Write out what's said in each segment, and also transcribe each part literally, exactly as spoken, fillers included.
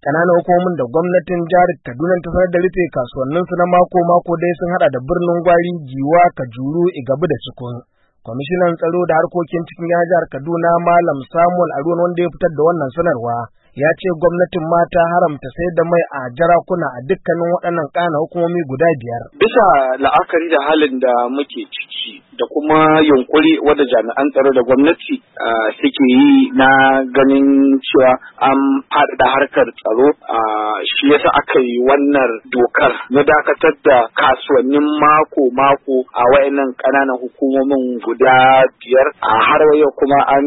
Ƙananan hukumomin da gwamnatin jihar Kaduna ta sanar da rufe kasuwanninsu na mako-mako dai sun hada da birnin Gwari, Giwa, Kajuru, Igabi da Cikun. Kwamishinan tsaro da harkokin cikin jihar Kaduna Malam Samuel Aruwan wanda ya fitar da wannan sanarwa ya ce gwamnatin ma ta haramta sayar da mai a jarakuna a dukkanin waɗannan ƙananan hukumomi guda biyar. Bisa la'akari da halin da muke ciki da kuma yunkuri wadda jami'an tsaro da gwamnati suke yi na ganin cewa an faɗaɗa harkar tsaro, shi yasa aka yi wannan dokar na dakatar da kasuwannin mako-mako a wayannan ƙananan hukumomin guda biyar. A har yau kuma an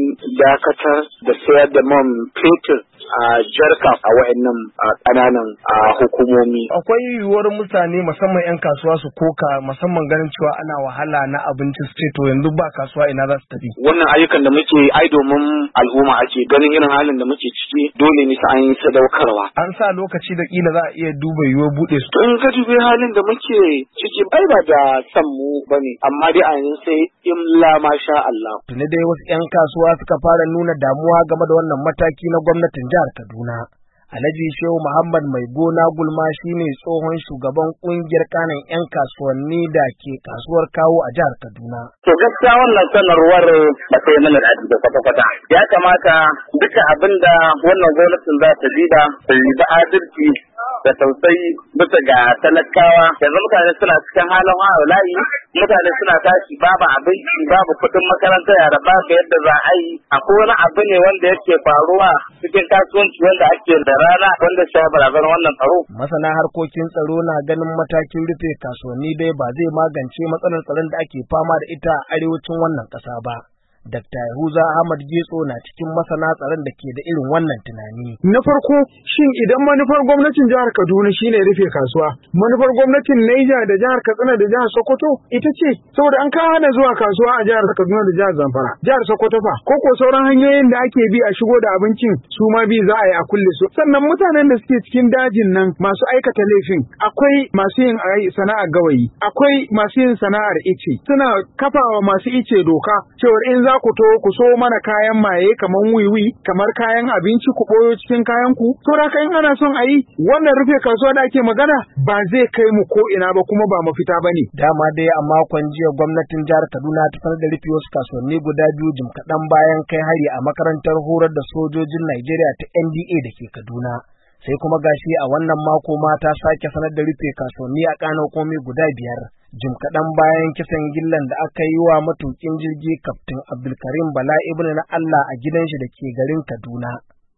dakatar da sayar da man fetur a jarka a wayannan ƙananan hukumomi. Akwai yiwuwar mutane musamman 'yan kasuwa su koka musamman ganin cewa ana wahala na abinci su ce to yanzu ba kasuwa ina za su tafi. Wannan ayyukan da muke ai domin al'umma ake ganin irin halin da muke ciki dole ne sai an yi sadaukarwa. An sa lokaci da kila za a iya duba yiwuwar buɗe su. In ka dubi halin da muke ciki ai ba da san mu bane amma dai a yanzu sai in la masha Allah. Tuni dai wasu 'yan kasuwa suka fara nuna damuwa game da wannan mataki na gwamnatin jihar Kaduna. Alhaji Shehu Muhammad Mai Gona Gulma shine tsohon shugaban kungiyar kanan 'yan kasuwanni da ke kasuwar Kawo a jihar Kaduna. To gaskiya wannan sanarwar ba ta yi mana da da kwata-kwata. Ya kamata duka abin da wannan gwamnatin za ta bi da ta yi da adalci da tausayi bisa ga talakawa. Yanzu mutane suna cikin halin wa'ala'i, mutane suna tashi babu abinci, babu kuɗin makaranta, yara babu yadda za a yi. Akwai wani abu ne wanda yake faruwa cikin kasuwanci wanda ake da rana wanda shi barazan wannan tsaro. Masana harkokin tsaro na ganin matakin rufe kasuwanni dai ba zai magance matsalar tsaron da ake fama da ita a arewacin wannan ƙasa ba. Dakta Yahuza Ahmad Getso na cikin masana tsaron da ke da irin wannan tunani. Na farko, shin idan manufar gwamnatin jihar Kaduna shine rufe kasuwa, manufar gwamnatin Niger da jihar Katsina da jihar Sokoto ita ce saboda an kawo hana zuwa kasuwa a jihar Kaduna da jihar Zamfara. Jihar Sokoto fa, ko ko sauran hanyoyin da ake bi a shigo da abincin su ma bi za a yi a kulle su. Sannan mutanen da suke cikin dajin nan masu aikata laifin, akwai masu yin sana'ar gawayi, akwai masu yin sana'ar ice, suna kafawa masu ice doka cewar in za ku to ku so mana kayan maye kamar wiwi kamar kayan abinci ku boyo cikin kayan ku to da in ana son a yi wannan rufe kasuwa da ake magana ba zai kai mu ko ina ba kuma ba mafita bane. Dama dai a makon jiya gwamnatin jihar Kaduna ta sanar da rufe wasu kasuwanni guda biyu jim kaɗan bayan kai hari a makarantar horar da sojojin Najeriya ta N D A da ke Kaduna. Sai kuma gashi a wannan mako ma ta sake sanar da rufe kasuwanni a ƙananan hukumomi guda biyar. Jim kaɗan bayan kisan gillan da aka yi wa matukin jirgi Kaftin Abdulkarim Bala Ibn na Allah a gidan shi da ke garin Kaduna.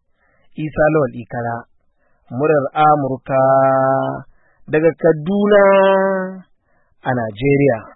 Isa Lawal Ikara, murar Amurka daga Kaduna a Najeriya.